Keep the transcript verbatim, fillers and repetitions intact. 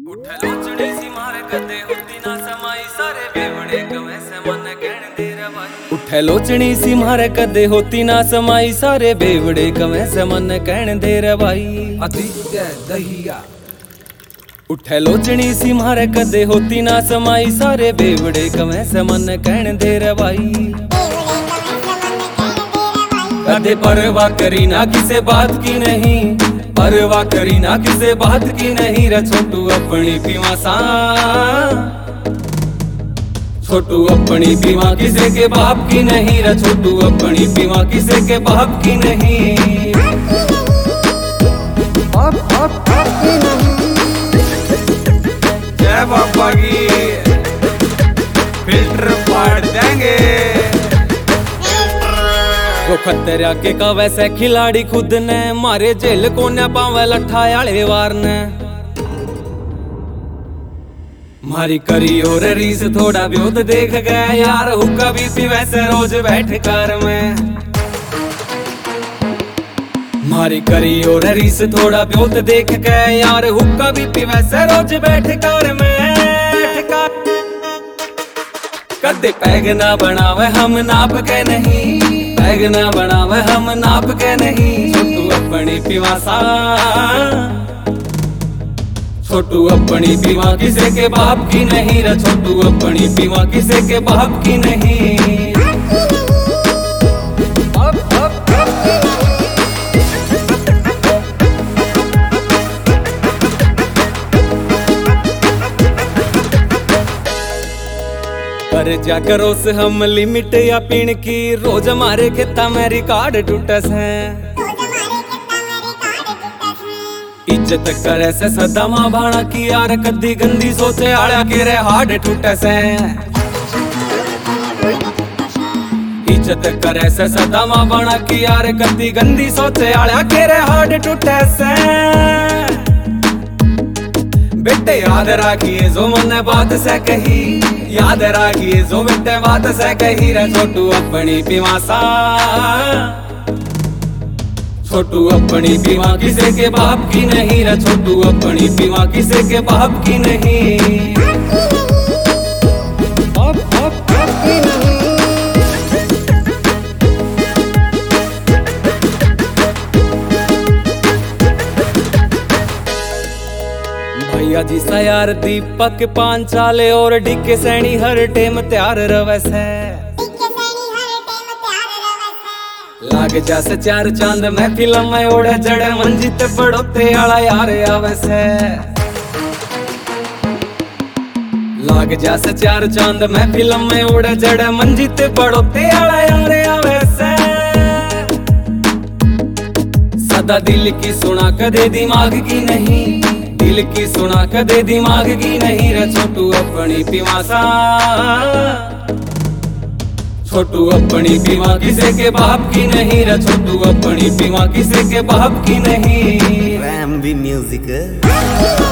उठे लोचड़ी सी मारे कदे होती ना समाई सारे बेवड़े कवे से मन कहने दे रे भाई। उठे लोचड़ी सी मारे कदे होती ना समाई सारे बेवड़े कवे से मन कहने दे रे भाई। अतिथ्य दहिया उठे लोचड़ी सी मारे कदे होती ना समाई सारे बेवड़े कवे से मन कहने दे रे भाई। कदे परवाह करी ना किसे बात की नहीं, परवाह करी ना किसे बात की नहीं रे छोटू अपनी पीवा सा। छोटू अपनी पीवा किसे के बाप की नहीं रे छोटू अपनी पीवा किसे के बाप की नहीं। जय बाबा की फिल्टर फाड़ देंगे। वो खतरा के का वैसे खिलाड़ी खुद ने मारे जेल को न पावे लठा आले वार ने। मारी करी और रीस थोड़ा व्योत देख गया यार हुक्का भी पी वैसे रोज बैठ कार में। मारी करी और रीस थोड़ा व्योत देख गया यार हुक्का भी पी वैसे रोज बैठ कार में। कदे पैग ना बनावे हम नाप के नहीं, पैग ना बनावे हम नाप के नहीं। छोटू अपनी पीवा सा, छोटू अपनी पीवा किसे के बाप की नहीं रे छोटू अपनी पीवा किसे के बाप की नहीं। पर जा करो से हम लिमिट या पीण की रोज हमारे खेता में रिकॉर्ड टूटस है। इज्जत करे से सदा मां भाणा की यार कदी गंदी सोचे आड़ा के रे हार्ड टूटस है। इज्जत करे से सदा मां भाणा की यार कदी गंदी सोचे आड़ा के रे हार्ड टूटस है। बेटे याद राखिए जो मन बात से कही, याद राखिए जो बेटे बात से कही रे छोटू अपनी पीवा सा। छोटू अपनी पीवा किसे के बाप की नहीं रे छोटू अपनी पीवा किसे के बाप की नहीं। भैया जी सा यार दीपक पांचाले और डिके सैनी हर टेम तैयार रवस है। लाग जैसे चार चांद मैं फिल्म में ओढ़े जड़े मंजित पड़ोते आला यार आवस है। लाग जैसे चार चांद मैं फिल्म में ओढ़े जड़े मंजित पड़ोते आला यार आवस है। सदा दिल की सुना कदे दिमाग की नहीं, दिल की सुना कदे दिमाग की नहीं रे छोटू अपनी पीवा सा। छोटू अपनी पीवा किसे के बाप की नहीं रे छोटू अपनी पीवा किसे के बाप की नहीं। रैम भी म्यूजिक